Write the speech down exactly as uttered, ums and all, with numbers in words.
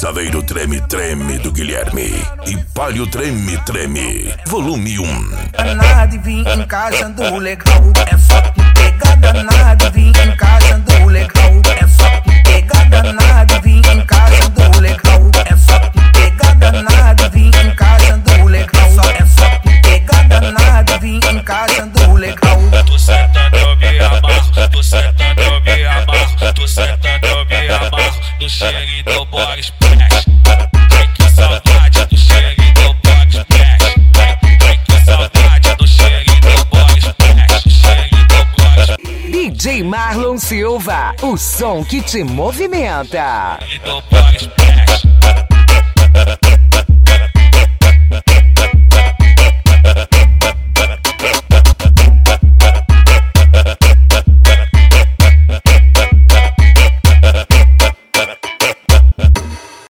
Chaveiro Treme Treme do Guilherme e Palio Treme Treme, volume um. Nada vim em casa do legal, é só pegada. Nada vim em casa do legal, é só pegada. Nada vim em casa do legal, é só pegada. Nada vim em casa do legal, é só pegada. Nada vim em casa do legal. Tu sentando eu me amarro, tu sentando eu me amarro, tu sentando eu me amarro, no cheirinho do Boris Splash. Ai que saudade do cheirinho do Boris Splash. Ai que saudade do cheirinho do Boris Splash, cheirinho do Boris. D J Marlon Silva, o som que te movimenta. Do Boris Splash.